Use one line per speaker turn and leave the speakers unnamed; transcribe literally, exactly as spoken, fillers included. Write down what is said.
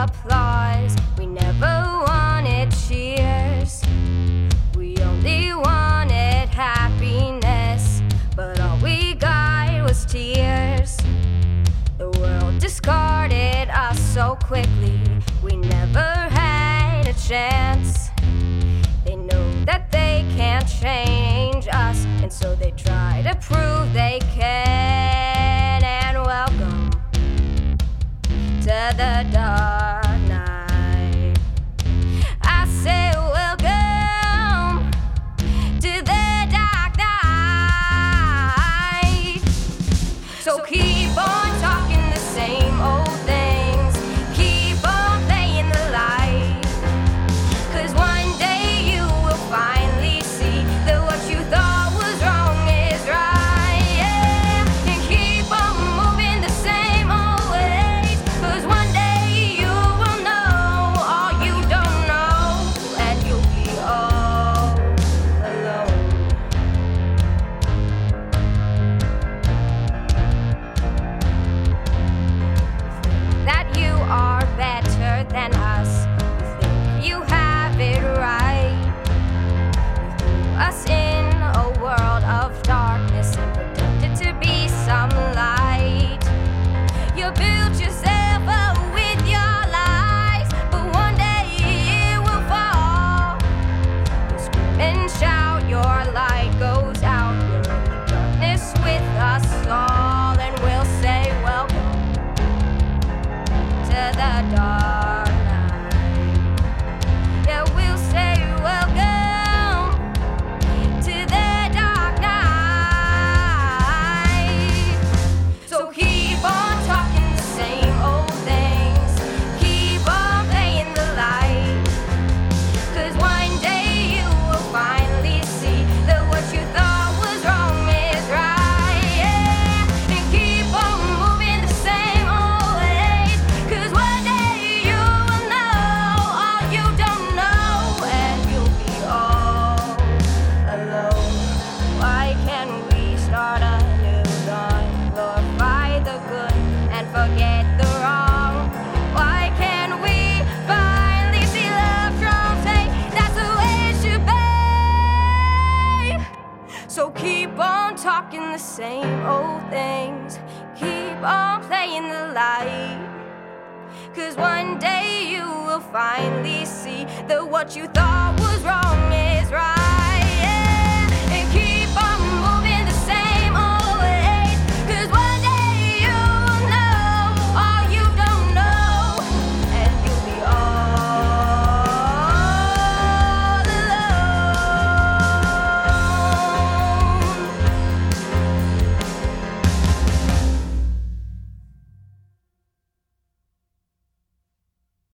applause. We never wanted cheers. We only wanted happiness, but all we got was tears. The world discarded us so quickly. We never had a chance. They know that they can't change us, and so they try to prove they can. And welcome to the dark night. I say welcome to the dark night. So keep on talking the same old things. Keep on playing the light. 'Cause one day you will finally see that what you thought was wrong is right. Yeah. And keep on moving the same old ways. 'Cause one day you will know all you don't know, and you'll be all alone. That you are better than us. You think you have it right. You threw us in a world of darkness and pretended to be some light. You built yourself up with your lies, but one day it will fall. You scream and shout, your light goes out. You're in the darkness with us all, and we'll say welcome to the dark night. Yeah, we'll say welcome to the dark night. So keep on talking the same old things. Keep on playing the light. 'Cause one day you will finally see that what you thought was wrong is right. Yeah. And keep on moving the same old ways. 'Cause one day you will know all you don't know, and you'll be all alone. Why can't we start a new dawn? Glorify the good and forget the wrong. Why can't we finally see love from faith? That's the way it should be. So keep on talking the same old things. Keep on playing the light. 'Cause one day you will finally see that what you thought was wrong is right.